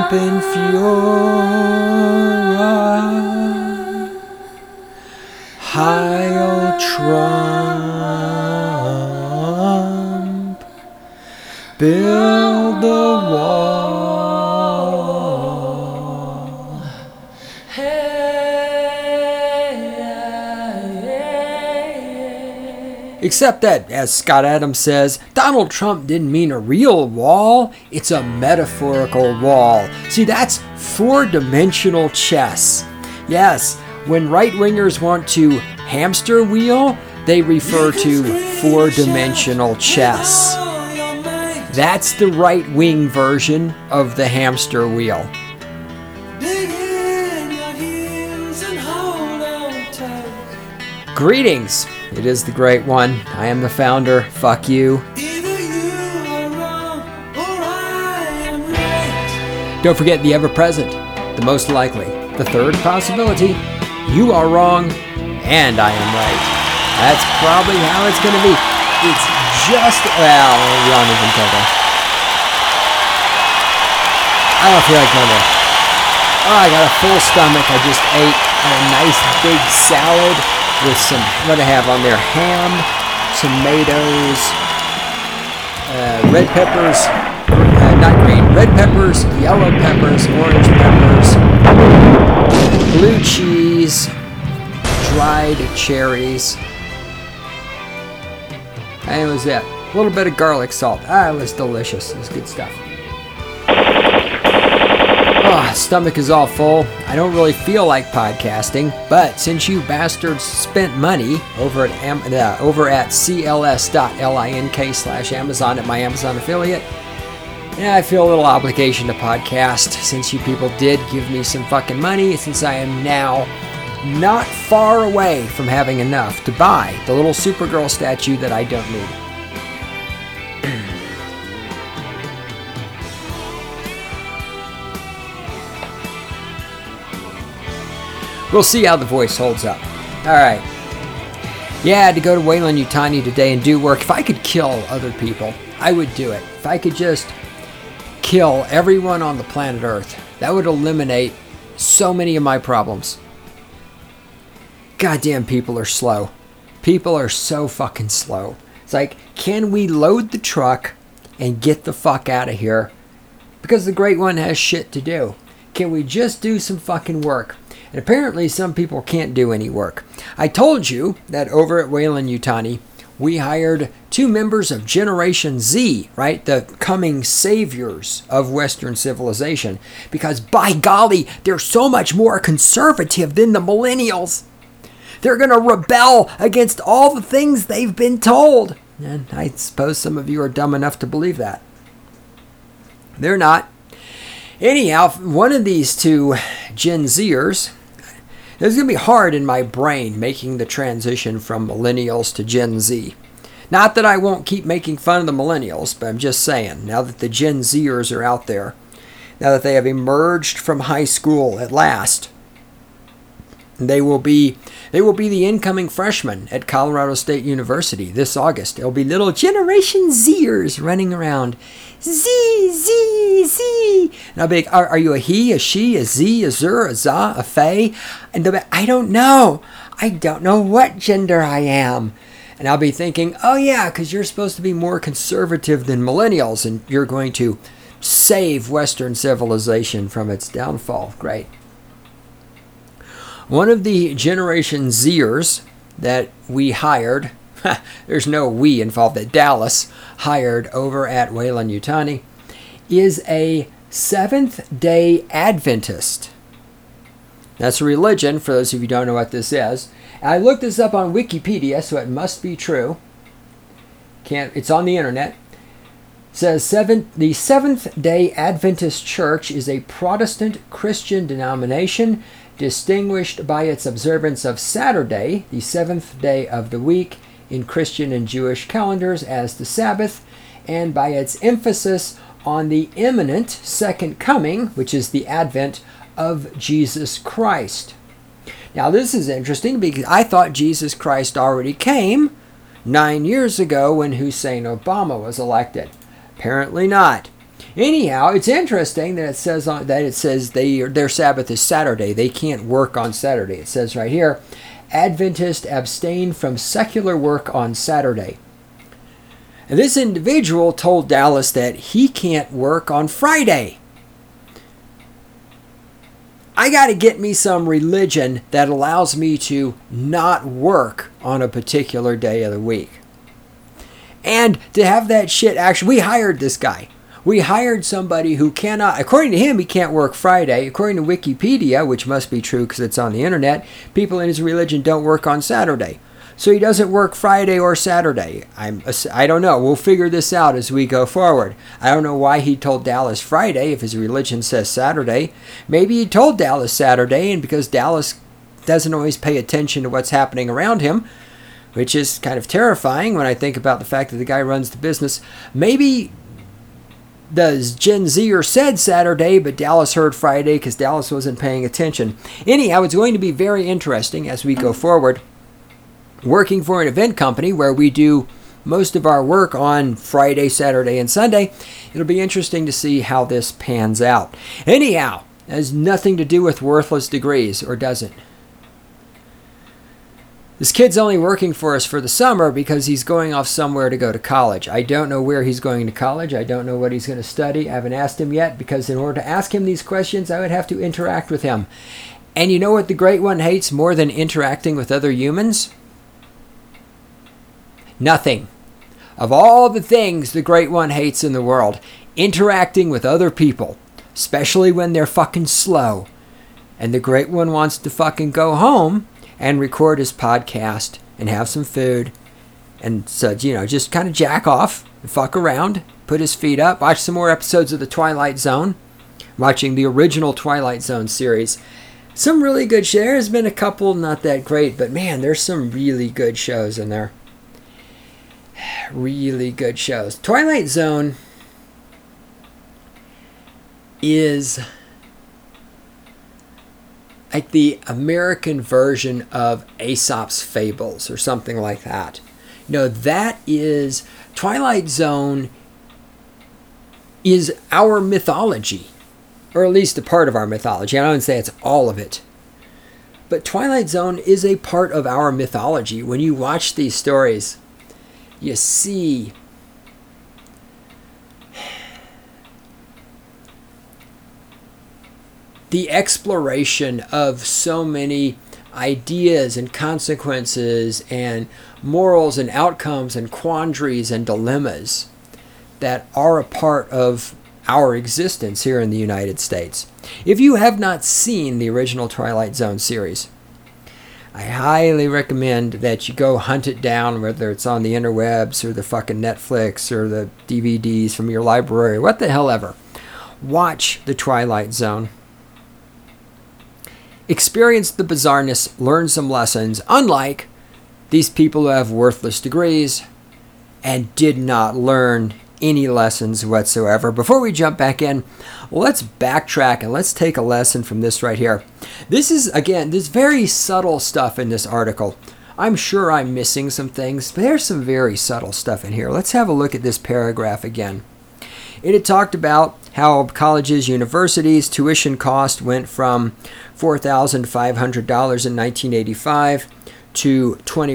in furor, Heil Trump, build the wall. Except that, as Scott Adams says, Donald Trump didn't mean a real wall, it's a metaphorical wall. See, that's four-dimensional chess. Yes, when right-wingers want to hamster wheel, they refer to four-dimensional chess. That's the right-wing version of the hamster wheel. Greetings. It is the Great One. I am the founder. Fuck you. Don't forget the ever-present, the most likely, the third possibility. You are wrong, and I am right. That's probably how it's going to be. It's just, well, we don't even tell them. I don't feel like going. Oh, I got a full stomach. I just ate a nice big salad with some, what I have on there, ham, tomatoes, red peppers, not green, red peppers, yellow peppers, orange peppers, blue cheese, dried cherries. And it was it. A little bit of garlic salt. It was delicious. It was good stuff. Oh, stomach is all full. I don't really feel like podcasting, but since you bastards spent money over at cls.link/Amazon at my Amazon affiliate, yeah, I feel a little obligation to podcast since you people did give me some fucking money, since I am now not far away from having enough to buy the little Supergirl statue that I don't need. We'll see how the voice holds up. Alright. Yeah, I had to go to Weyland-Yutani today and do work. If I could kill other people, I would do it. If I could just kill everyone on the planet Earth, that would eliminate so many of my problems. Goddamn, people are slow. People are so fucking slow. It's like, can we load the truck and get the fuck out of here? Because the Great One has shit to do. Can we just do some fucking work? And apparently some people can't do any work. I told you that over at Weyland-Yutani, we hired 2 members of Generation Z, right? The coming saviors of Western civilization. Because by golly, they're so much more conservative than the millennials. They're going to rebel against all the things they've been told. And I suppose some of you are dumb enough to believe that. They're not. Anyhow, one of these 2 Gen Zers, it's going to be hard in my brain making the transition from millennials to Gen Z. Not that I won't keep making fun of the millennials, but I'm just saying, now that the Gen Zers are out there, now that they have emerged from high school at last, they will be the incoming freshmen at Colorado State University this August. There'll be little Generation Zers running around. Z. And I'll be like, are you a he, a she, a z, a zer, a za, a fey? And they'll be, I don't know what gender I am. And I'll be thinking, oh yeah, because you're supposed to be more conservative than millennials, and you're going to save Western civilization from its downfall. Great. One of the Generation Zers that we hired, there's no we involved, that Dallas hired over at Weyland-Yutani, is a Seventh-day Adventist. That's a religion, for those of you who don't know what this is. I looked this up on Wikipedia, so it must be true. It's on the internet. It says the Seventh-day Adventist Church is a Protestant Christian denomination distinguished by its observance of Saturday, the seventh day of the week, in Christian and Jewish calendars as the Sabbath, and by its emphasis on the imminent second coming, which is the advent of Jesus Christ. Now this is interesting because I thought Jesus Christ already came 9 years ago when Hussein Obama was elected. Apparently not. Anyhow, it's interesting that it says their Sabbath is Saturday. They can't work on Saturday. It says right here, Adventists abstain from secular work on Saturday. And this individual told Dallas that he can't work on Friday. I got to get me some religion that allows me to not work on a particular day of the week. And to have that shit actually, we hired this guy. We hired somebody who cannot, according to him, he can't work Friday. According to Wikipedia, which must be true because it's on the internet, people in his religion don't work on Saturday. So he doesn't work Friday or Saturday. I don't know. We'll figure this out as we go forward. I don't know why he told Dallas Friday if his religion says Saturday. Maybe he told Dallas Saturday, and because Dallas doesn't always pay attention to what's happening around him, which is kind of terrifying when I think about the fact that the guy runs the business. Maybe the Gen Zer said Saturday, but Dallas heard Friday because Dallas wasn't paying attention. Anyhow, it's going to be very interesting as we go forward. Working for an event company where we do most of our work on Friday, Saturday, and Sunday, it'll be interesting to see how this pans out. Anyhow, it has nothing to do with worthless degrees, or does it? This kid's only working for us for the summer because he's going off somewhere to go to college. I don't know where he's going to college. I don't know what he's going to study. I haven't asked him yet because in order to ask him these questions, I would have to interact with him. And you know what the Great One hates more than interacting with other humans? Nothing. Of all the things the Great One hates in the world, interacting with other people, especially when they're fucking slow. And the Great One wants to fucking go home and record his podcast and have some food and so, just kind of jack off and fuck around, put his feet up, watch some more episodes of The Twilight Zone, watching the original Twilight Zone series. Some really good shows. There's been a couple not that great, but man, there's some really good shows in there. Really good shows. Twilight Zone is like the American version of Aesop's Fables or something like that. That is, Twilight Zone is our mythology, or at least a part of our mythology. I don't say it's all of it. But Twilight Zone is a part of our mythology. When you watch these stories, you see the exploration of so many ideas and consequences and morals and outcomes and quandaries and dilemmas that are a part of our existence here in the United States. If you have not seen the original Twilight Zone series, I highly recommend that you go hunt it down, whether it's on the interwebs or the fucking Netflix or the DVDs from your library, what the hell ever. Watch The Twilight Zone. Experience the bizarreness, learn some lessons, unlike these people who have worthless degrees and did not learn any lessons whatsoever. Before we jump back in, let's backtrack and let's take a lesson from this right here. This is, again, this very subtle stuff in this article. I'm sure I'm missing some things, but there's some very subtle stuff in here. Let's have a look at this paragraph again. It had talked about how colleges, universities, tuition cost went from $4,500 in 1985 to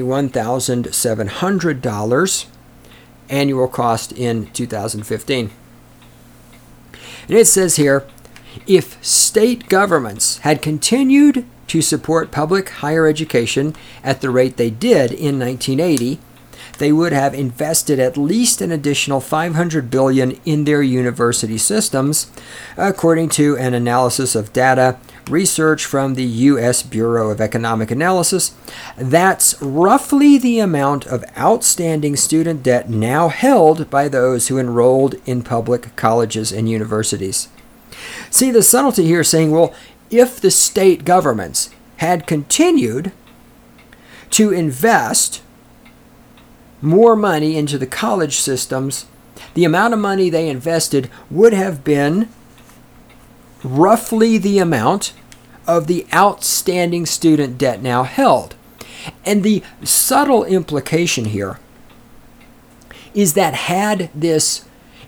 $21,700 annual cost in 2015. And it says here, if state governments had continued to support public higher education at the rate they did in 1980, they would have invested at least an additional $500 billion in their university systems, according to an analysis of data research from the U.S. Bureau of Economic Analysis. That's roughly the amount of outstanding student debt now held by those who enrolled in public colleges and universities. See, the subtlety here is saying, well, if the state governments had continued to invest more money into the college systems, the amount of money they invested would have been roughly the amount of the outstanding student debt now held. And the subtle implication here is that had this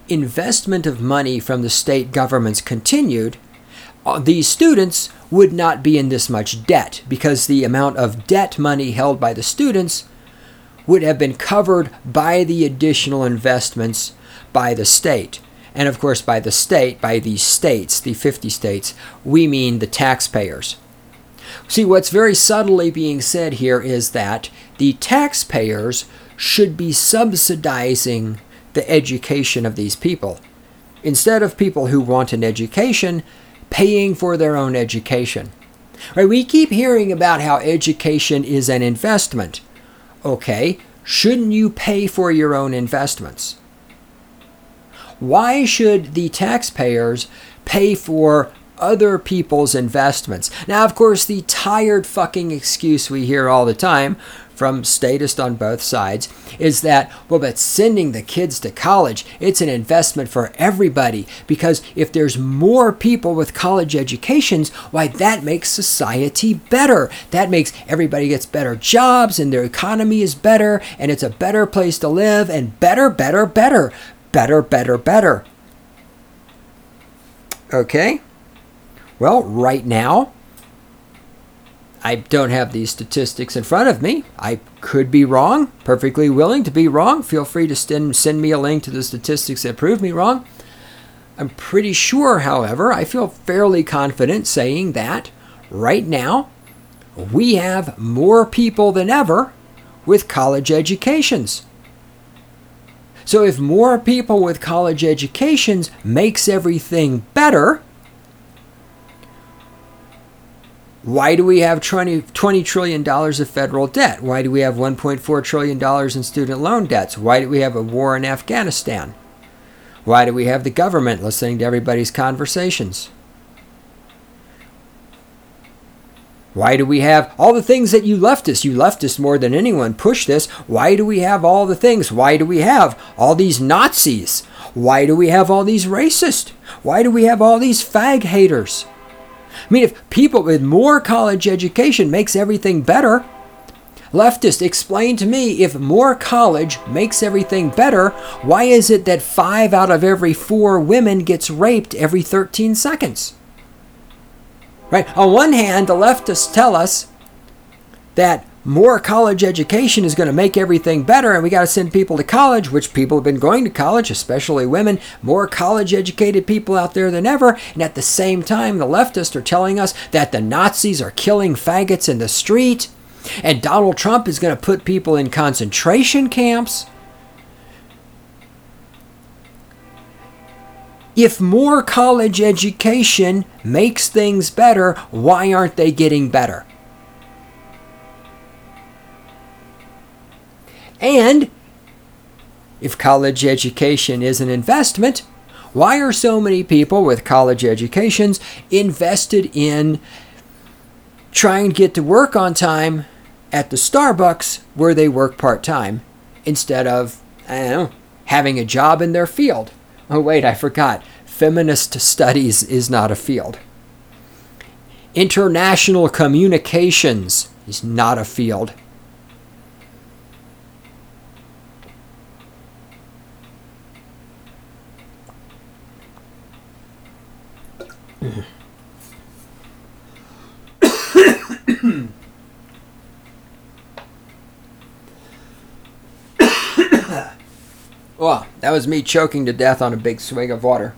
investment of money from the state governments continued, these students would not be in this much debt, because the amount of debt money held by the students would have been covered by the additional investments by the state. And of course, by the state, by these states, the 50 states, we mean the taxpayers. See, what's very subtly being said here is that the taxpayers should be subsidizing the education of these people, instead of people who want an education paying for their own education. Right? We keep hearing about how education is an investment. Okay, shouldn't you pay for your own investments? Why should the taxpayers pay for other people's investments? Now, of course, the tired fucking excuse we hear all the time from statists on both sides is that, well, but sending the kids to college, it's an investment for everybody, because if there's more people with college educations, why, that makes society better. That makes everybody gets better jobs, and their economy is better, and it's a better place to live, and better. Okay? Well, right now, I don't have these statistics in front of me. I could be wrong, perfectly willing to be wrong. Feel free to send me a link to the statistics that prove me wrong. I'm pretty sure, however, I feel fairly confident saying that right now, we have more people than ever with college educations. So if more people with college educations makes everything better, why do we have $20 trillion of federal debt? Why do we have $1.4 trillion in student loan debts? Why do we have a war in Afghanistan? Why do we have the government listening to everybody's conversations? Why do we have all the things that you leftists more than anyone push this? Why do we have all the things? Why do we have all these Nazis? Why do we have all these racists? Why do we have all these fag haters? I mean, if people with more college education makes everything better, leftists, explain to me, if more college makes everything better, why is it that 5 out of every 4 women gets raped every 13 seconds? Right? On one hand, the leftists tell us that more college education is going to make everything better, and we got to send people to college, which people have been going to college, especially women, more college educated people out there than ever. And at the same time, the leftists are telling us that the Nazis are killing faggots in the street, and Donald Trump is going to put people in concentration camps. If more college education makes things better, why aren't they getting better? And if college education is an investment, why are so many people with college educations invested in trying to get to work on time at the Starbucks where they work part-time instead of, I don't know, having a job in their field? Oh, wait, I forgot. Feminist studies is not a field. International communications is not a field. Well, that was me choking to death on a big swig of water.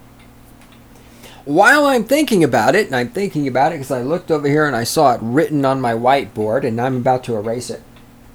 While I'm thinking about it, and I'm thinking about it because I looked over here and I saw it written on my whiteboard, and I'm about to erase it.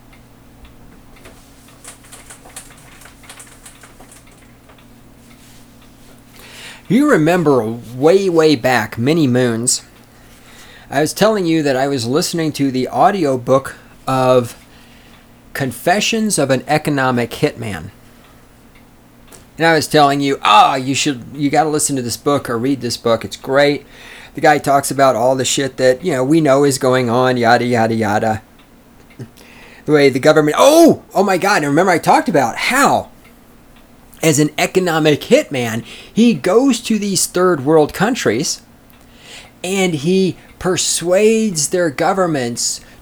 You remember way back, many moons, I was telling you that I was listening to the audiobook of Confessions of an Economic Hitman. And I was telling you, you got to listen to this book or read this book. It's great. The guy talks about all the shit that, we know is going on, yada, yada, yada. The way the government, oh my God. And remember I talked about how, as an economic hitman, he goes to these third world countries and he persuades their governments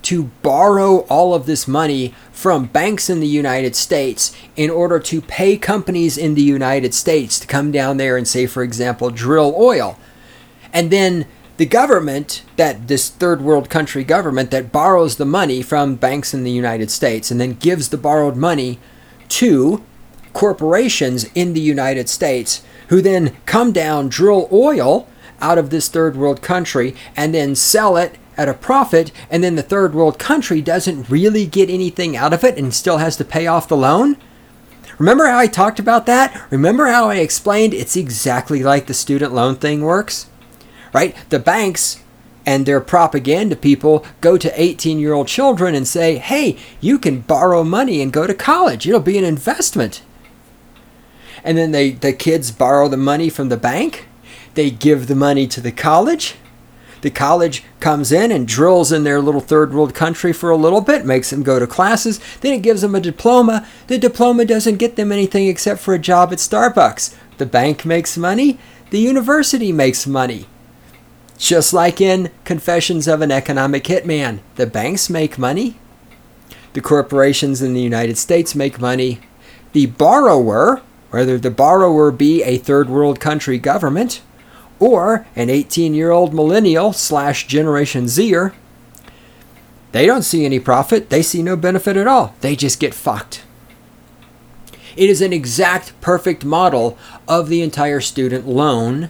to borrow all of this money from banks in the United States in order to pay companies in the United States to come down there and, say, for example, drill oil. And then the government, this third world country government that borrows the money from banks in the United States and then gives the borrowed money to corporations in the United States, who then come down, drill oil out of this third world country and then sell it at a profit, and then the third world country doesn't really get anything out of it and still has to pay off the loan. Remember how I talked about that? Remember how I explained it's exactly like the student loan thing works? Right? The banks and their propaganda people go to 18-year-old children and say, hey, you can borrow money and go to college. It'll be an investment. And then the kids borrow the money from the bank. They give the money to the college. The college comes in and drills in their little third world country for a little bit, makes them go to classes. Then it gives them a diploma. The diploma doesn't get them anything except for a job at Starbucks. The bank makes money. The university makes money. Just like in Confessions of an Economic Hitman, the banks make money. The corporations in the United States make money. The borrower, whether the borrower be a third world country government or an 18-year-old millennial / Generation Zer, they don't see any profit. They see no benefit at all. They just get fucked. It is an exact perfect model of the entire student loan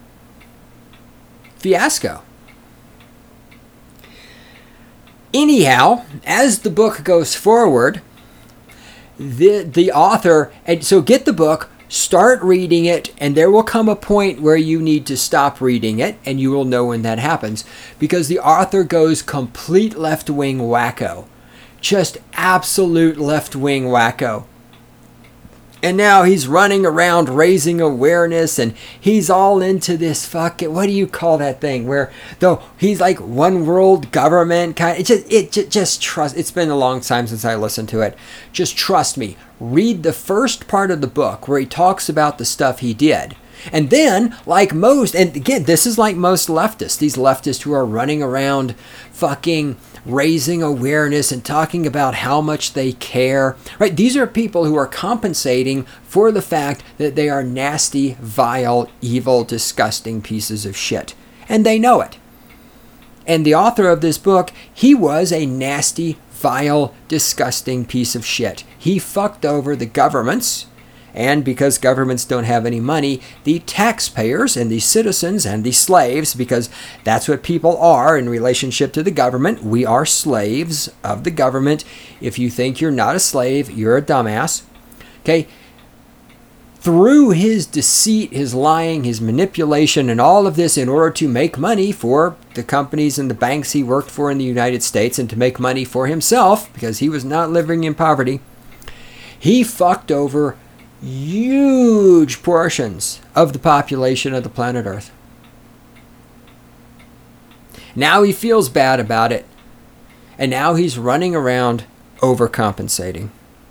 fiasco. Anyhow, as the book goes forward, the author, and so get the book, start reading it, and there will come a point where you need to stop reading it, and you will know when that happens, because the author goes complete left-wing wacko. Just absolute left-wing wacko. And now he's running around raising awareness, and he's all into this fucking, what do you call that thing? Where though he's like one world government kind. Just trust. It's been a long time since I listened to it. Just trust me. Read the first part of the book where he talks about the stuff he did. And then, like most, and again, this is like most leftists, these leftists who are running around fucking raising awareness and talking about how much they care, right? These are people who are compensating for the fact that they are nasty, vile, evil, disgusting pieces of shit. And they know it. And the author of this book, he was a nasty, vile, disgusting piece of shit. He fucked over the governments. And because governments don't have any money, the taxpayers and the citizens and the slaves, because that's what people are in relationship to the government. We are slaves of the government. If you think you're not a slave, you're a dumbass. Okay? Through his deceit, his lying, his manipulation, and all of this in order to make money for the companies and the banks he worked for in the United States and to make money for himself, because he was not living in poverty, he fucked over huge portions of the population of the planet Earth. Now he feels bad about it, and now he's running around overcompensating.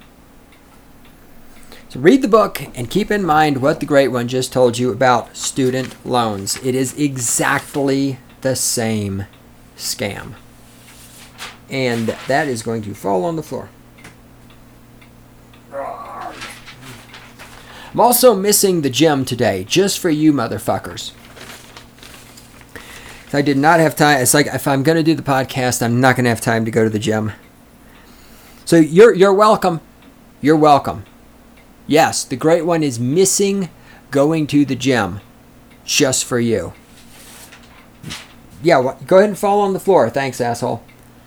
So read the book and keep in mind what the Great One just told you about student loans. It is exactly the same scam. And that is going to fall on the floor. I'm also missing the gym today, just for you motherfuckers. I did not have time. It's like if I'm going to do the podcast, I'm not going to have time to go to the gym. So you're welcome. You're welcome. Yes, the Great One is missing going to the gym, just for you. Yeah, go ahead and fall on the floor. Thanks, asshole.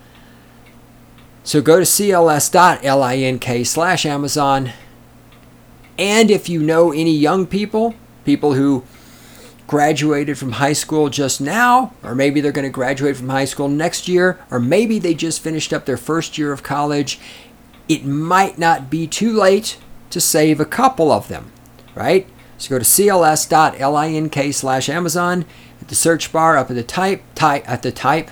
So go to cls.link/Amazon. And if you know any young people who graduated from high school just now, or maybe they're going to graduate from high school next year, or maybe they just finished up their first year of college, it might not be too late to save a couple of them, right? So go to cls.link/Amazon. At the search bar up at the top, type in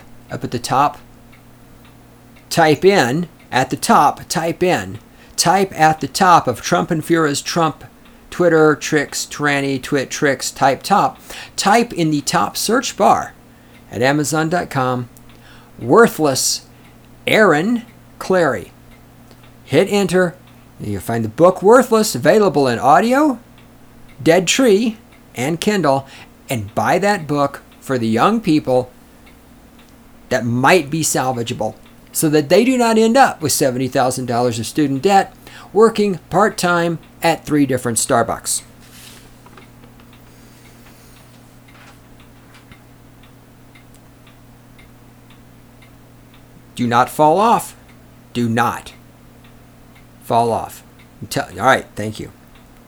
type at the top of Trump and Fura's Trump Twitter tricks, tranny twit tricks, type in the top search bar at Amazon.com, worthless Aaron Clarey. Hit enter. You'll find the book Worthless available in audio, Dead Tree, and Kindle. And buy that book for the young people that might be salvageable, so that they do not end up with $70,000 of student debt working part-time at 3 different Starbucks. Do not fall off. Do not fall off. All right, thank you.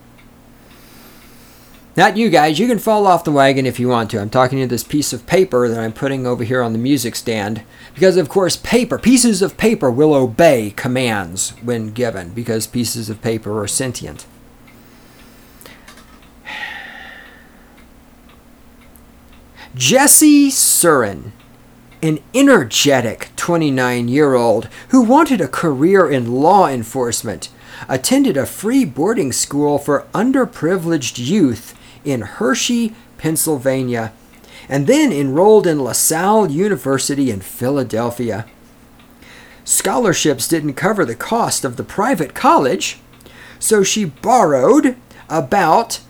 Not you guys. You can fall off the wagon if you want to. I'm talking to this piece of paper that I'm putting over here on the music stand. Because, of course, pieces of paper will obey commands when given. Because pieces of paper are sentient. Jesse Surin, an energetic 29-year-old who wanted a career in law enforcement, attended a free boarding school for underprivileged youth in Hershey, Pennsylvania, and then enrolled in LaSalle University in Philadelphia. Scholarships didn't cover the cost of the private college, so she borrowed about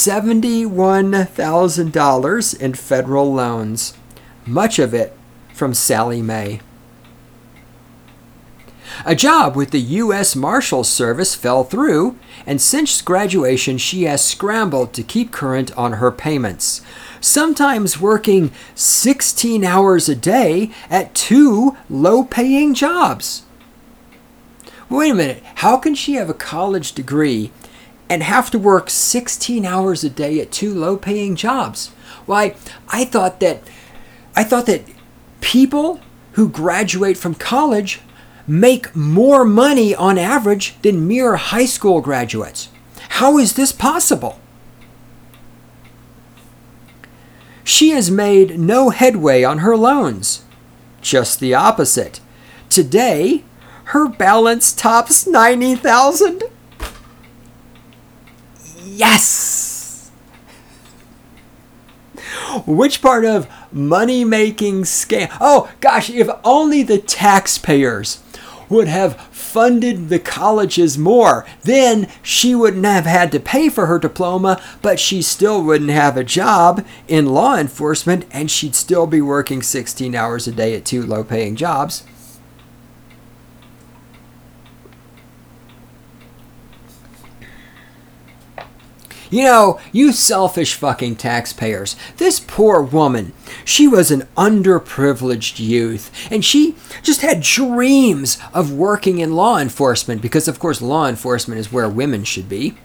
$71,000 in federal loans, much of it from Sallie Mae. A job with the U.S. Marshals Service fell through, and since graduation she has scrambled to keep current on her payments, sometimes working 16 hours a day at 2 low-paying jobs. Wait a minute, how can she have a college degree and have to work 16 hours a day at 2 low-paying jobs? Why, I thought that people who graduate from college make more money on average than mere high school graduates. How is this possible? She has made no headway on her loans. Just the opposite. Today, her balance tops $90,000. Yes! Which part of money-making scam? Oh, gosh, if only the taxpayers would have funded the colleges more, then she wouldn't have had to pay for her diploma, but she still wouldn't have a job in law enforcement, and she'd still be working 16 hours a day at 2 low-paying jobs. You know, you selfish fucking taxpayers. This poor woman, she was an underprivileged youth, and she just had dreams of working in law enforcement because, of course, law enforcement is where women should be.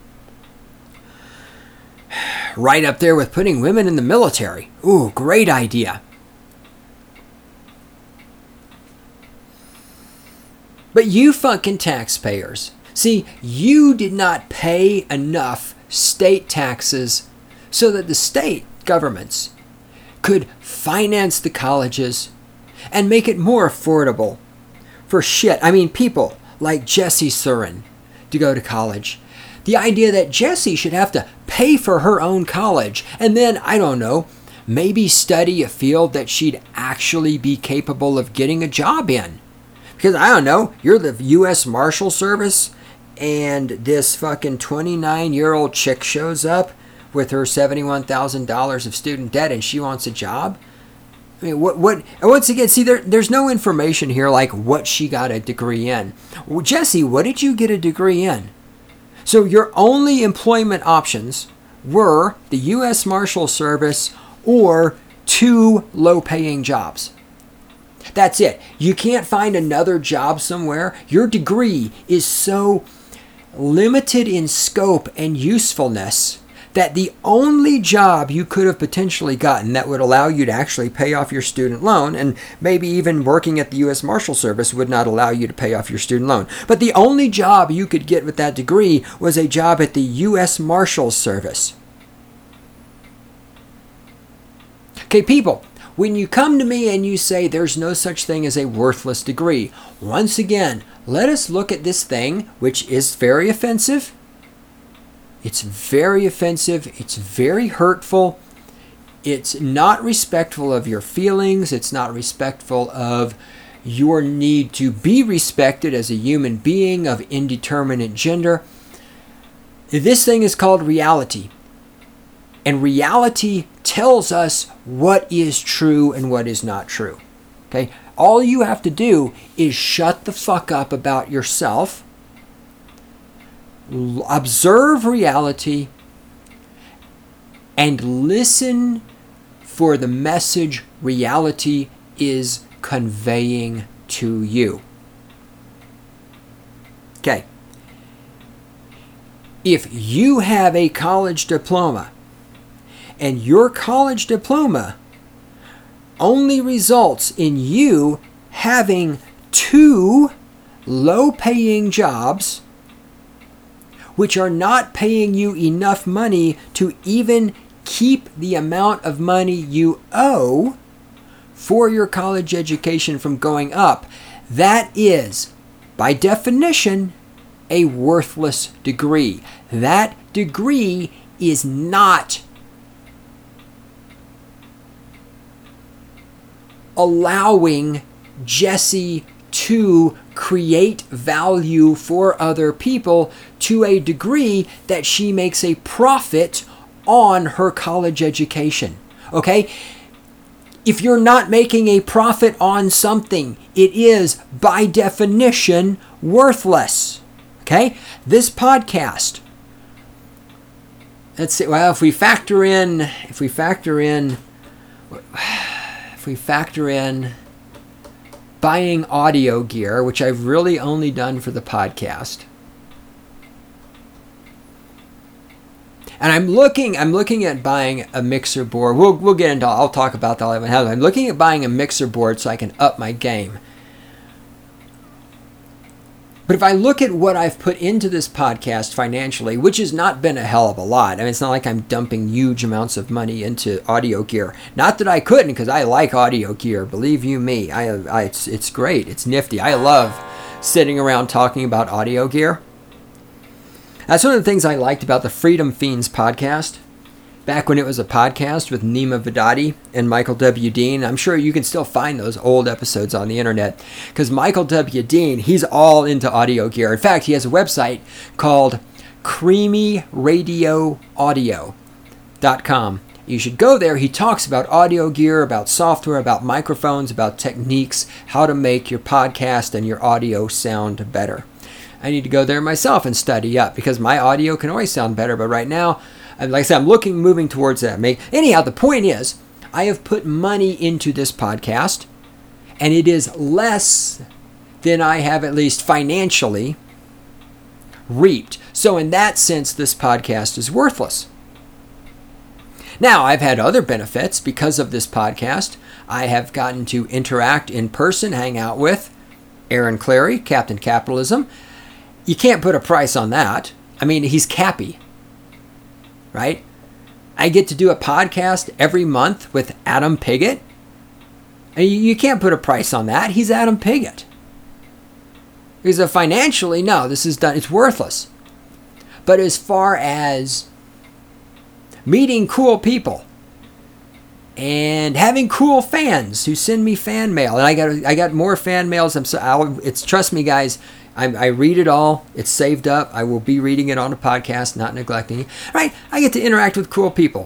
Right up there with putting women in the military. Ooh, great idea. But you fucking taxpayers, see, you did not pay enough state taxes so that the state governments could finance the colleges and make it more affordable for people like Jesse Surin to go to college. The idea that Jesse should have to pay for her own college and then, I don't know, maybe study a field that she'd actually be capable of getting a job in. Because, I don't know, you're the U.S. Marshal Service, and this fucking 29-year-old chick shows up with her $71,000 of student debt and she wants a job? I mean, what? And once again, see, there's no information here like what she got a degree in. Well, Jesse, what did you get a degree in? So your only employment options were the U.S. Marshal Service or 2 low-paying jobs. That's it. You can't find another job somewhere. Your degree is so limited in scope and usefulness that the only job you could have potentially gotten that would allow you to actually pay off your student loan, and maybe even working at the U.S. Marshal Service would not allow you to pay off your student loan, but the only job you could get with that degree was a job at the U.S. Marshal Service. Okay, people, when you come to me and you say there's no such thing as a worthless degree, once again, let us look at this thing, which is very offensive. It's very offensive. It's very hurtful. It's not respectful of your feelings. It's not respectful of your need to be respected as a human being of indeterminate gender. This thing is called reality. And reality tells us what is true and what is not true. Okay? All you have to do is shut the fuck up about yourself, observe reality, and listen for the message reality is conveying to you. Okay. If you have a college diploma and your college diploma only results in you having 2 low-paying jobs which are not paying you enough money to even keep the amount of money you owe for your college education from going up, that is, by definition, a worthless degree. That degree is not allowing Jessie to create value for other people to a degree that she makes a profit on her college education. Okay? If you're not making a profit on something, it is by definition worthless. Okay? This podcast, let's see, well, if we factor in buying audio gear, which I've really only done for the podcast. And I'm looking at buying a mixer board. We'll get into, I'll talk about that. I'm looking at buying a mixer board so I can up my game. But if I look at what I've put into this podcast financially, which has not been a hell of a lot. I mean, it's not like I'm dumping huge amounts of money into audio gear. Not that I couldn't, because I like audio gear. Believe you me, it's great. It's nifty. I love sitting around talking about audio gear. That's one of the things I liked about the Freedom Fiends podcast. Back when it was a podcast with Nima Vedati and Michael W. Dean. I'm sure you can still find those old episodes on the internet. Because Michael W. Dean, he's all into audio gear. In fact, he has a website called creamyradioaudio.com. You should go there. He talks about audio gear, about software, about microphones, about techniques, how to make your podcast and your audio sound better. I need to go there myself and study up because my audio can always sound better. But right now, like I said, I'm moving towards that. Anyhow, the point is, I have put money into this podcast, and it is less than I have at least financially reaped. So in that sense, this podcast is worthless. Now, I've had other benefits because of this podcast. I have gotten to interact in person, hang out with Aaron Clarey, Captain Capitalism. You can't put a price on that. I mean, he's Cappy. Right? I get to do a podcast every month with Adam Piggott. And you can't put a price on that. He's Adam Piggott. Because financially, no, this is done. It's worthless. But as far as meeting cool people and having cool fans who send me fan mail, and I got more fan mails. Trust me, guys. I read it all. It's saved up. I will be reading it on a podcast, not neglecting it. Right? I get to interact with cool people.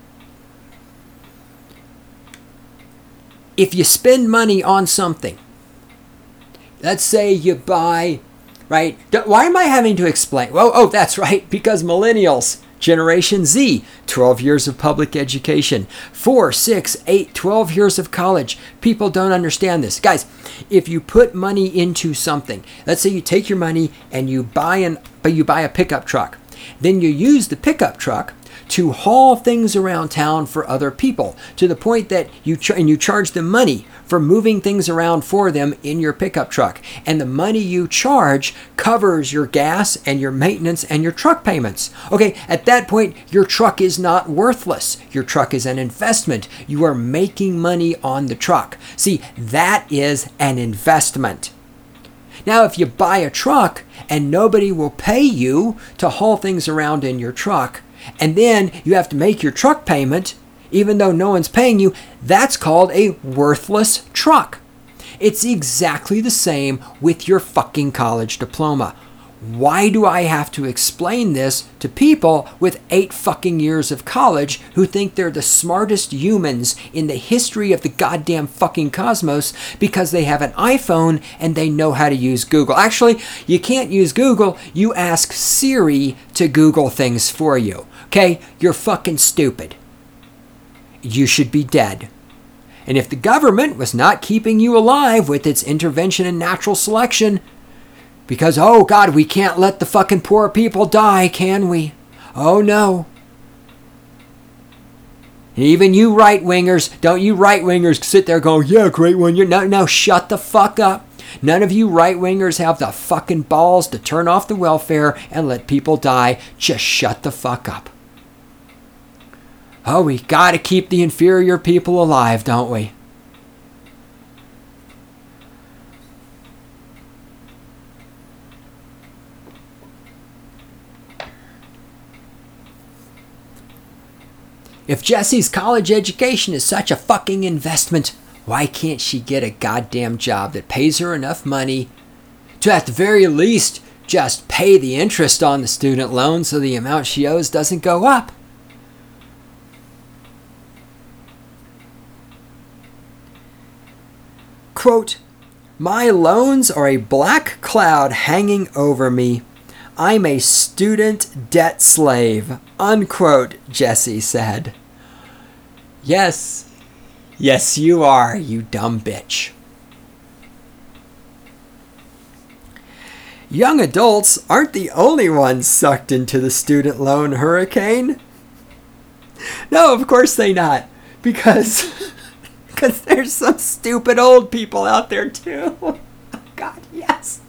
If you spend money on something, let's say you buy, right? Why am I having to explain? Well, oh, that's right. Because millennials, Generation Z, 12 years of public education, 4, 6, 8, 12 years of college. People don't understand this. Guys, if you put money into something, let's say you take your money and you buy a pickup truck. Then you use the pickup truck to haul things around town for other people to the point that you charge them money for moving things around for them in your pickup truck. And the money you charge covers your gas and your maintenance and your truck payments. Okay, at that point, your truck is not worthless. Your truck is an investment. You are making money on the truck. See, that is an investment. Now, if you buy a truck and nobody will pay you to haul things around in your truck, and then you have to make your truck payment, even though no one's paying you, that's called a worthless truck. It's exactly the same with your fucking college diploma. Why do I have to explain this to people with 8 fucking years of college who think they're the smartest humans in the history of the goddamn fucking cosmos because they have an iPhone and they know how to use Google? Actually, you can't use Google. You ask Siri to Google things for you. Okay? You're fucking stupid. You should be dead. And if the government was not keeping you alive with its intervention in natural selection, because, oh God, we can't let the fucking poor people die, can we? Oh no. Even you right-wingers, don't you right-wingers sit there going, yeah, great one. No, shut the fuck up. None of you right-wingers have the fucking balls to turn off the welfare and let people die. Just shut the fuck up. Oh, we gotta keep the inferior people alive, don't we? If Jessie's college education is such a fucking investment, why can't she get a goddamn job that pays her enough money to at the very least just pay the interest on the student loan so the amount she owes doesn't go up? Quote, "My loans are a black cloud hanging over me. I'm a student debt slave," unquote, Jessie said. Yes, you are, you dumb bitch. Young adults aren't the only ones sucked into the student loan hurricane. No, of course they not, because there's some stupid old people out there too. Oh God, yes.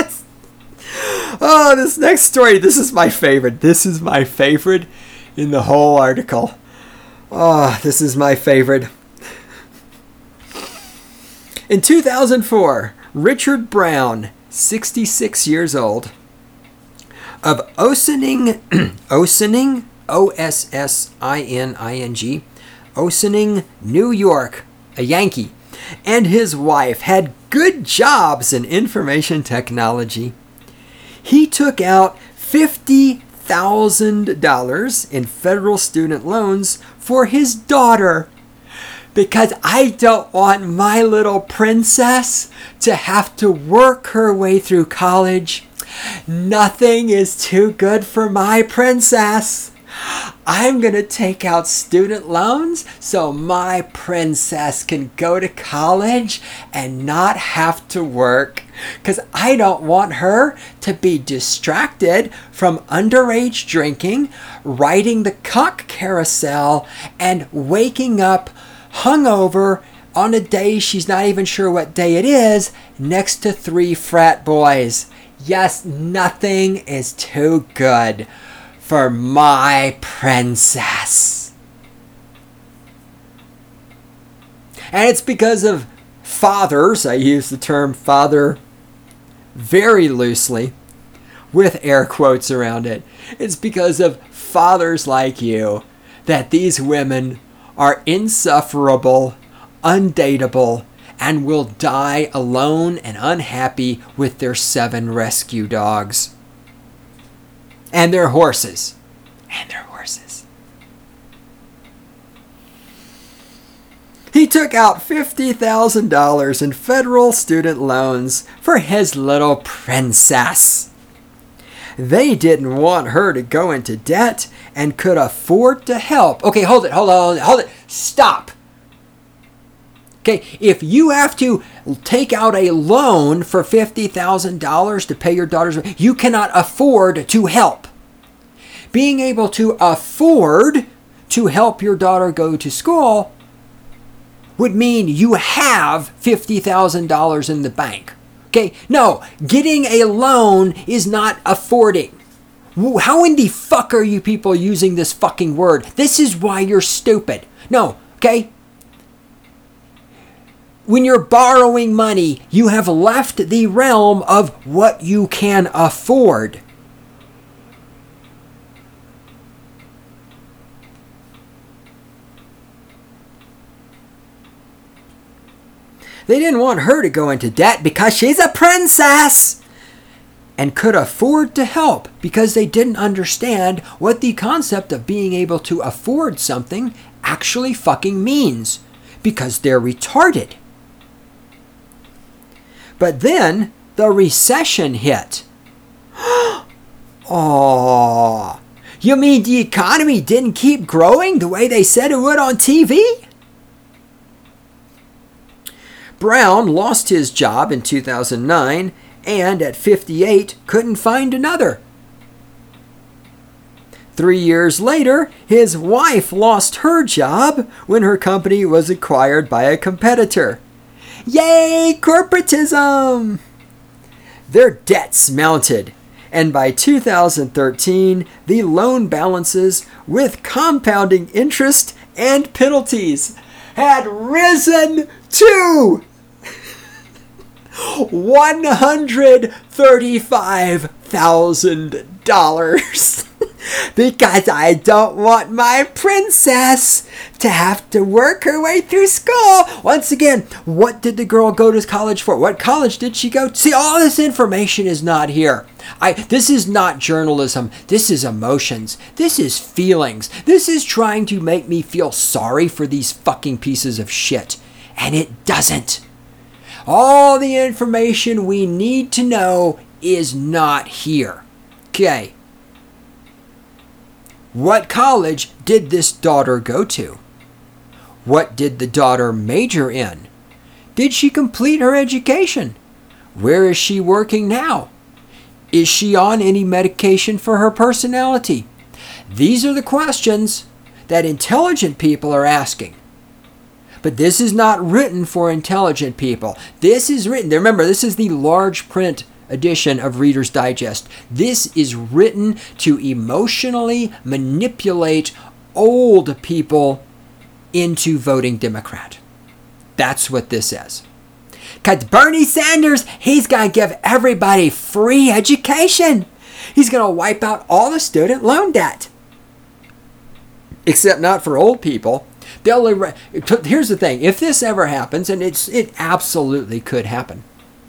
This next story, this is my favorite. This is my favorite in the whole article. Oh, this is my favorite. In 2004, Richard Brown, 66 years old, of Ossining, O-S-S-I-N-I-N-G, Ossining, New York, a Yankee, and his wife had good jobs in information technology. He took out $50,000 in federal student loans for his daughter because I don't want my little princess to have to work her way through college. Nothing is too good for my princess. I'm going to take out student loans so my princess can go to college and not have to work. Because I don't want her to be distracted from underage drinking, riding the cock carousel, and waking up hungover on a day she's not even sure what day it is, next to 3 frat boys. Yes, nothing is too good for my princess. And it's because of fathers, I use the term father very loosely, with air quotes around it. It's because of fathers like you that these women are insufferable, undateable, and will die alone and unhappy with their 7 rescue dogs. And their horses. He took out $50,000 in federal student loans for his little princess. They didn't want her to go into debt and could afford to help. Okay, hold it. Stop. Okay, if you have to take out a loan for $50,000 to pay your daughter's, you cannot afford to help. Being able to afford to help your daughter go to school would mean you have $50,000 in the bank. Okay, no, getting a loan is not affording. How in the fuck are you people using this fucking word? This is why you're stupid. No, okay? When you're borrowing money, you have left the realm of what you can afford. They didn't want her to go into debt because she's a princess and could afford to help because they didn't understand what the concept of being able to afford something actually fucking means because they're retarded. But then the recession hit. Oh, you mean the economy didn't keep growing the way they said it would on TV? Brown lost his job in 2009 and at 58 couldn't find another. 3 years later, his wife lost her job when her company was acquired by a competitor. Yay, corporatism! Their debts mounted, and by 2013, the loan balances with compounding interest and penalties had risen to $135,000 because I don't want my princess to have to work her way through school. Once again, what did the girl go to college for? What college did she go to? See, all this information is not here. This is not journalism. This is emotions. This is feelings. This is trying to make me feel sorry for these fucking pieces of shit. And it doesn't. All the information we need to know is not here. Okay. What college did this daughter go to? What did the daughter major in? Did she complete her education? Where is she working now? Is she on any medication for her personality? These are the questions that intelligent people are asking. But this is not written for intelligent people. This is written, remember, this is the large print edition of Reader's Digest. This is written to emotionally manipulate old people into voting Democrat. That's what this is. Because Bernie Sanders, he's going to give everybody free education. He's going to wipe out all the student loan debt. Except not for old people. Here's the thing. If this ever happens, and it absolutely could happen.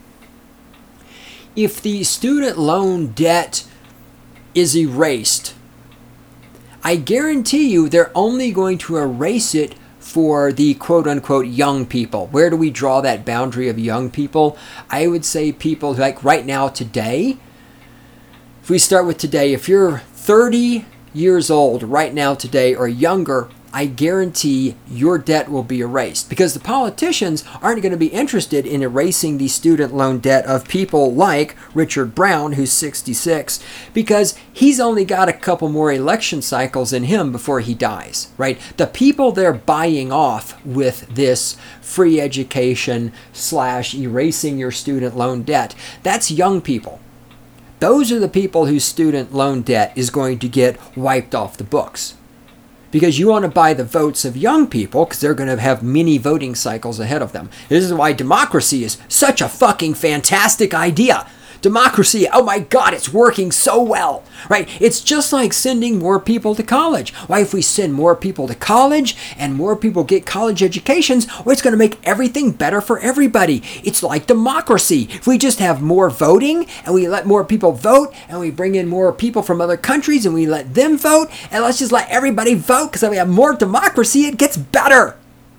If the student loan debt is erased, I guarantee you they're only going to erase it for the quote-unquote young people. Where do we draw that boundary of young people? I would say people like right now, today. If we start with today, if you're 30 years old right now today or younger, I guarantee your debt will be erased because the politicians aren't going to be interested in erasing the student loan debt of people like Richard Brown, who's 66, because he's only got a couple more election cycles in him before he dies, right? The people they're buying off with this free education / erasing your student loan debt, that's young people. Those are the people whose student loan debt is going to get wiped off the books. Because you want to buy the votes of young people because they're going to have many voting cycles ahead of them. This is why democracy is such a fucking fantastic idea. Democracy, oh my God, it's working so well, right? It's just like sending more people to college. Why, if we send more people to college and more people get college educations, well, it's going to make everything better for everybody. It's like democracy. If we just have more voting and we let more people vote and we bring in more people from other countries and we let them vote and let's just let everybody vote because if we have more democracy, it gets better.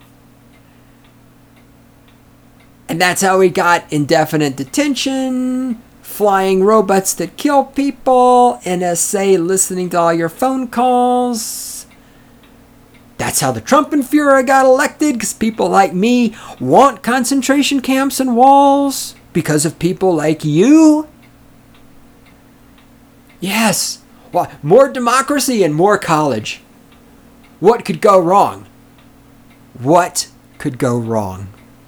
And that's how we got indefinite detention, flying robots that kill people, NSA listening to all your phone calls. That's how the Trumpenführer got elected, because people like me want concentration camps and walls because of people like you. Yes, well, more democracy and more college. What could go wrong? What could go wrong?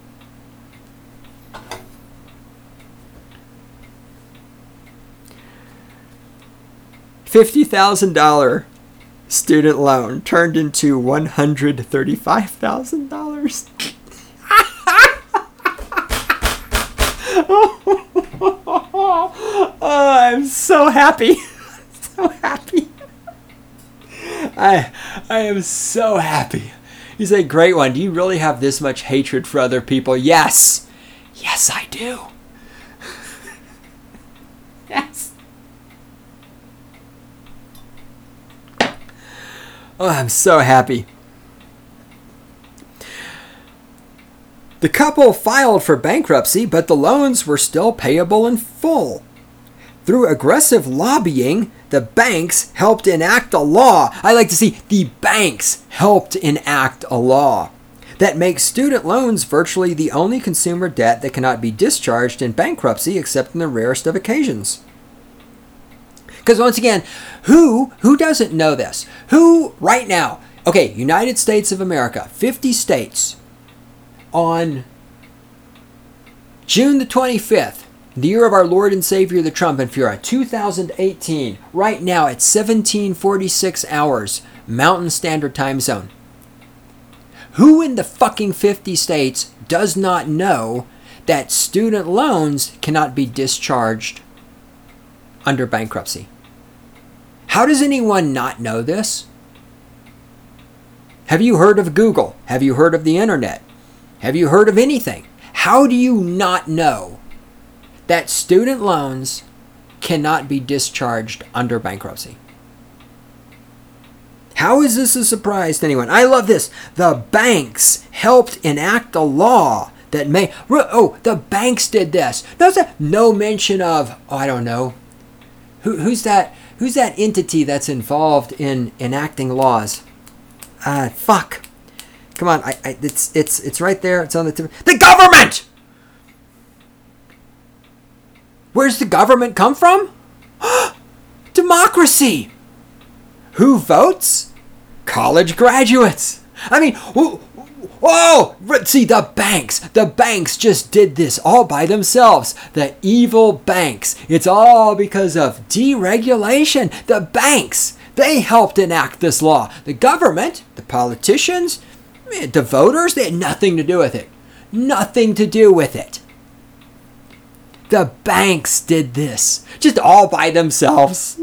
$50,000 student loan turned into $135,000. Oh, I'm so happy. So happy. I am so happy. You say, great one. Do you really have this much hatred for other people? Yes. Yes, I do. Yes. Oh, I'm so happy. The couple filed for bankruptcy, but the loans were still payable in full. Through aggressive lobbying, the banks helped enact a law. I like to see the banks helped enact a law that makes student loans virtually the only consumer debt that cannot be discharged in bankruptcy except in the rarest of occasions. Because once again, who doesn't know this? Who right now, okay, United States of America, 50 states, on June the 25th, the year of our Lord and Savior, the Trumpenführer, 2018, right now at 17:46 hours, Mountain Standard Time Zone. Who in the fucking 50 states does not know that student loans cannot be discharged under bankruptcy? How does anyone not know this? Have you heard of Google? Have you heard of the internet? Have you heard of anything? How do you not know that student loans cannot be discharged under bankruptcy? How is this a surprise to anyone? I love this. The banks helped enact a law that may... Oh, the banks did this. No mention of, I don't know. Who's that entity that's involved in enacting laws? Fuck. Come on, it's right there. It's on the tip. The government! Where's the government come from? Democracy! Who votes? College graduates. I mean, whoa! See, the banks just did this all by themselves. The evil banks. It's all because of deregulation. The banks, they helped enact this law. The government, the politicians, the voters, they had nothing to do with it. Nothing to do with it. The banks did this, just all by themselves.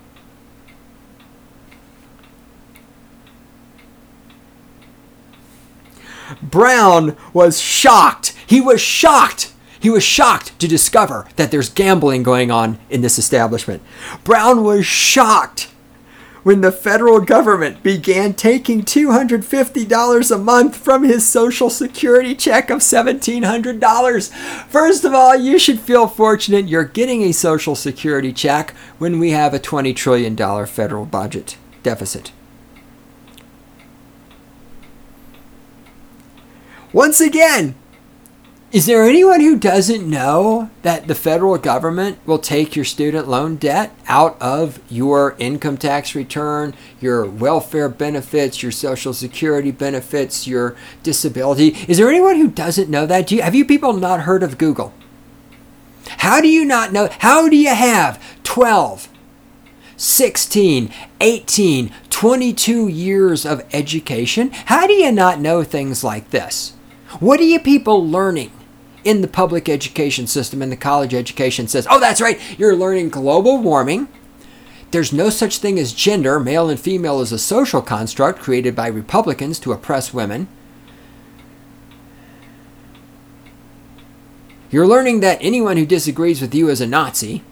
Brown was shocked. He was shocked. He was shocked to discover that there's gambling going on in this establishment. Brown was shocked when the federal government began taking $250 a month from his Social Security check of $1,700. First of all, you should feel fortunate you're getting a Social Security check when we have a $20 trillion federal budget deficit. Once again, is there anyone who doesn't know that the federal government will take your student loan debt out of your income tax return, your welfare benefits, your Social Security benefits, your disability? Is there anyone who doesn't know that? Have you people not heard of Google? How do you not know? How do you have 12, 16, 18, 22 years of education? How do you not know things like this? What are you people learning in the public education system, in the college education says, oh, that's right, you're learning global warming. There's no such thing as gender. Male and female is a social construct created by Republicans to oppress women. You're learning that anyone who disagrees with you is a Nazi.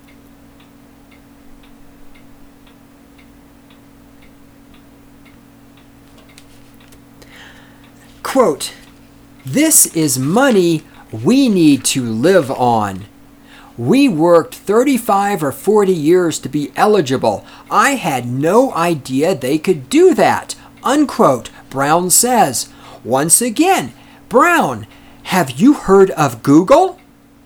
Quote, "This is money we need to live on. We worked 35 or 40 years to be eligible. I had no idea they could do that," unquote, Brown says. Once again, Brown, have you heard of Google?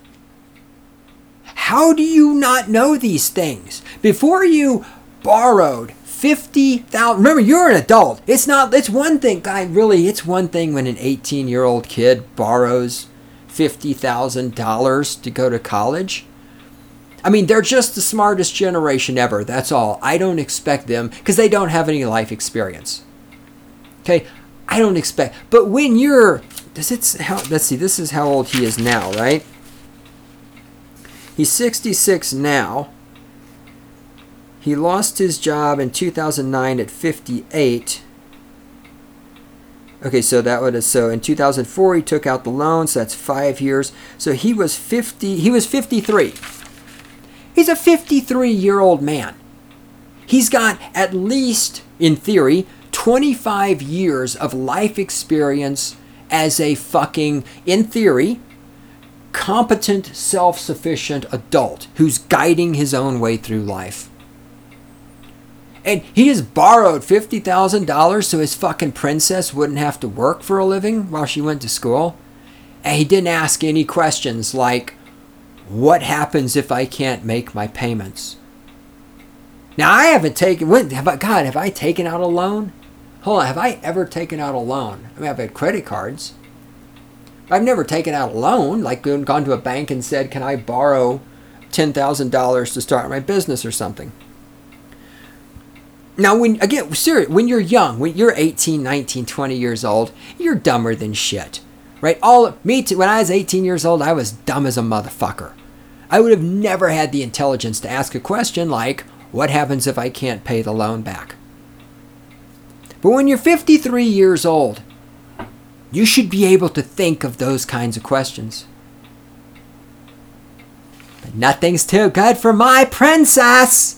How do you not know these things? Before you borrowed $50,000, remember, you're an adult. It's one thing, it's one thing when an 18-year-old kid borrows $50,000 to go to college. I mean, they're just the smartest generation ever. That's all. I don't expect them, because they don't have any life experience. Okay, I don't expect. But when you're, let's see, this is how old he is now, right? He's 66 now. He lost his job in 2009 at 58. Okay, so in 2004 he took out the loan, so that's 5 years. So he was 53. He's a 53-year-old man. He's got at least, in theory, 25 years of life experience as a fucking, in theory, competent, self-sufficient adult who's guiding his own way through life. And he just borrowed $50,000 so his fucking princess wouldn't have to work for a living while she went to school. And he didn't ask any questions like, what happens if I can't make my payments? Now, I haven't taken, have I taken out a loan? Hold on, have I ever taken out a loan? I mean, I've had credit cards. I've never taken out a loan, like gone to a bank and said, can I borrow $10,000 to start my business or something? Now, when you're young, when you're 18, 19, 20 years old, you're dumber than shit, right? Me too. When I was 18 years old, I was dumb as a motherfucker. I would have never had the intelligence to ask a question like, what happens if I can't pay the loan back? But when you're 53 years old, you should be able to think of those kinds of questions. But nothing's too good for my princess.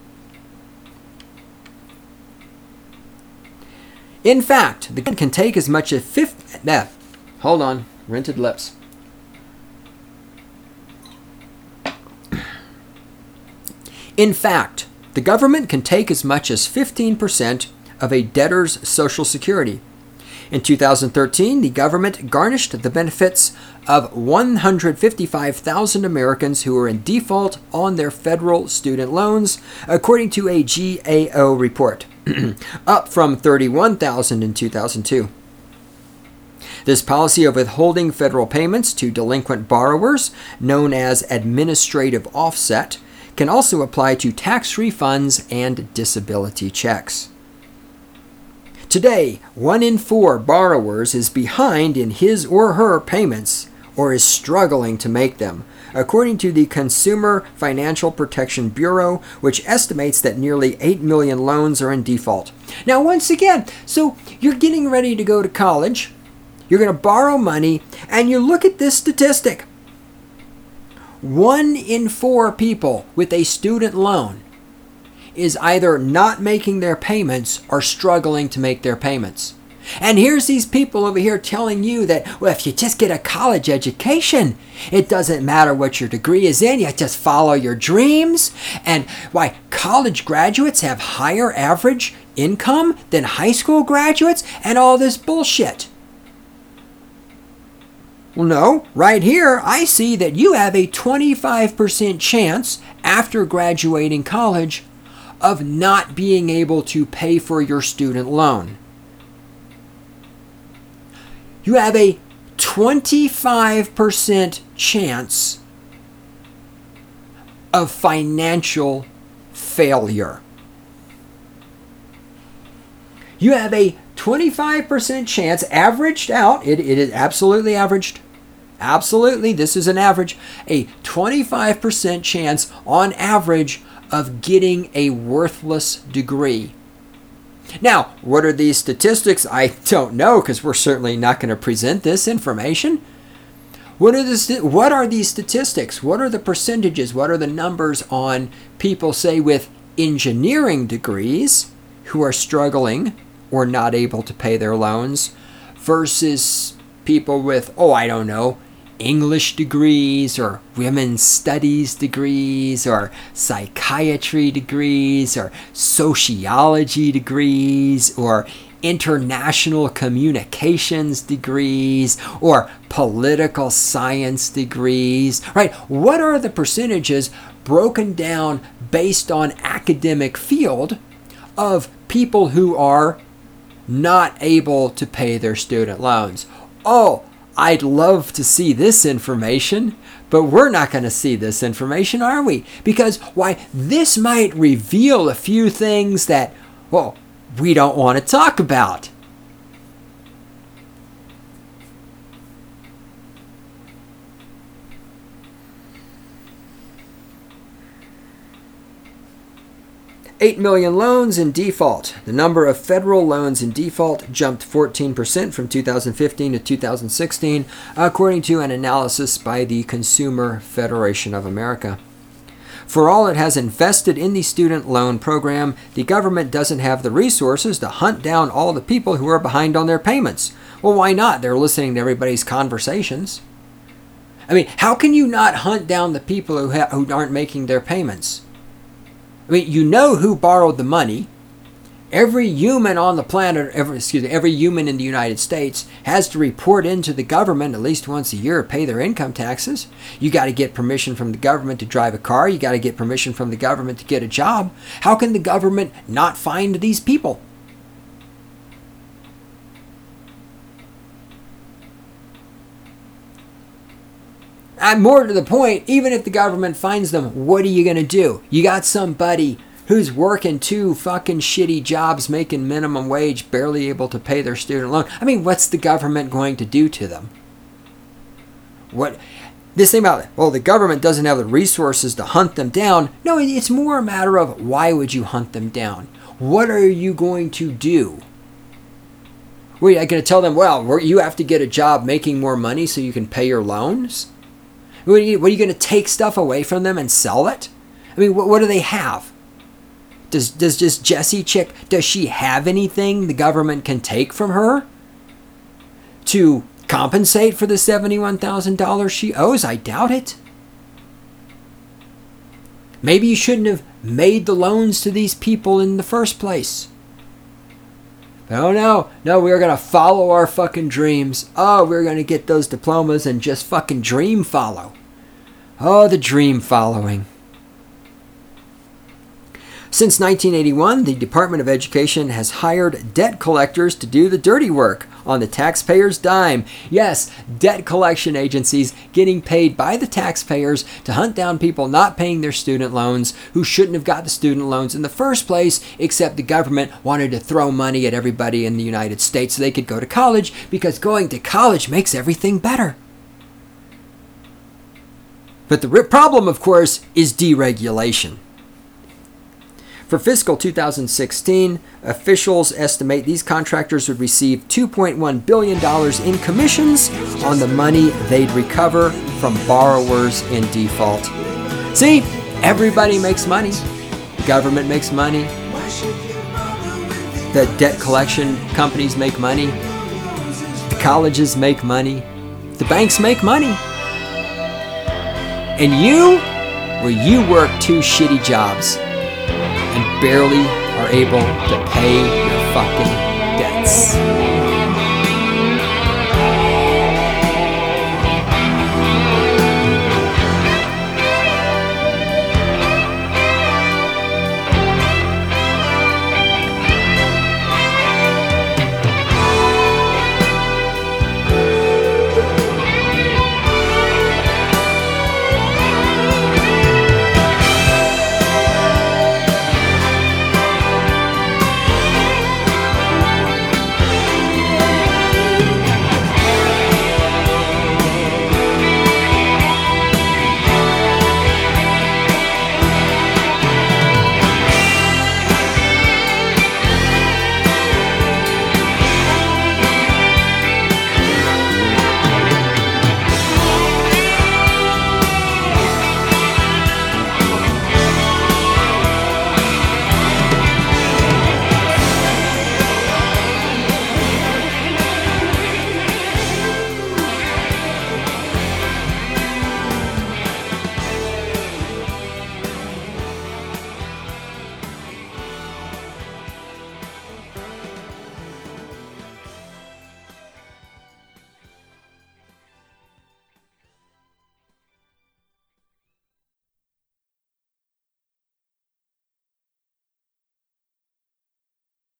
In fact, the government can take as much as hold on, rented lips. In fact, the government can take as much as 15% of a debtor's Social Security. In 2013, the government garnished the benefits of 155,000 Americans who were in default on their federal student loans, according to a GAO report, up from 31,000 in 2002. This policy of withholding federal payments to delinquent borrowers, known as administrative offset, can also apply to tax refunds and disability checks. Today, 1 in 4 borrowers is behind in his or her payments or is struggling to make them, according to the Consumer Financial Protection Bureau, which estimates that nearly 8 million loans are in default. Now, once again, so you're getting ready to go to college, you're going to borrow money, and you look at this statistic. 1 in 4 people with a student loan is either not making their payments or struggling to make their payments. And here's these people over here telling you that, well, if you just get a college education, it doesn't matter what your degree is in, you just follow your dreams. And why college graduates have higher average income than high school graduates and all this bullshit. Well, no, right here, I see that you have a 25% chance after graduating college of not being able to pay for your student loan. You have a 25% chance of financial failure. You have a 25% chance, averaged out, it is absolutely averaged. Absolutely, this is an average. A 25% chance on average of getting a worthless degree. Now, what are these statistics? I don't know, because we're certainly not going to present this information. What are these statistics? What are the percentages? What are the numbers on people, say, with engineering degrees who are struggling or not able to pay their loans versus people with, English degrees or women's studies degrees or psychiatry degrees or sociology degrees or international communications degrees or political science degrees, right? What are the percentages broken down based on academic field of people who are not able to pay their student loans? Oh, I'd love to see this information, but we're not going to see this information, are we? Because, this might reveal a few things that, we don't want to talk about. 8 million loans in default. The number of federal loans in default jumped 14% from 2015 to 2016, according to an analysis by the Consumer Federation of America. For all it has invested in the student loan program, the government doesn't have the resources to hunt down all the people who are behind on their payments. Well, why not? They're listening to everybody's conversations. I mean, how can you not hunt down the people who aren't making their payments? I mean, you know who borrowed the money. Every human on the planet, every human in the United States has to report into the government at least once a year, pay their income taxes. You got to get permission from the government to drive a car. You got to get permission from the government to get a job. How can the government not find these people? More to the point, even if the government finds them, what are you going to do? You got somebody who's working 2 fucking shitty jobs, making minimum wage, barely able to pay their student loan. I mean, what's the government going to do to them? This thing about, well, the government doesn't have the resources to hunt them down. No, it's more a matter of, why would you hunt them down? What are you going to do? Are you going to tell them, well, you have to get a job making more money so you can pay your loans? What are you going to take stuff away from them and sell it? I mean, what do they have? Does just Jessie chick, does she have anything the government can take from her to compensate for the $71,000 she owes? I doubt it. Maybe you shouldn't have made the loans to these people in the first place. But oh no, we're going to follow our fucking dreams. Oh, we're going to get those diplomas and just fucking dream follow. Oh, the dream following. Since 1981, the Department of Education has hired debt collectors to do the dirty work on the taxpayer's dime. Yes, debt collection agencies getting paid by the taxpayers to hunt down people not paying their student loans who shouldn't have got the student loans in the first place, except the government wanted to throw money at everybody in the United States so they could go to college, because going to college makes everything better. But the problem, of course, is deregulation. For fiscal 2016, officials estimate these contractors would receive $2.1 billion in commissions on the money they'd recover from borrowers in default. See, everybody makes money. The government makes money. The debt collection companies make money. The colleges make money. The banks make money. And you work 2 shitty jobs and barely are able to pay your fucking debts.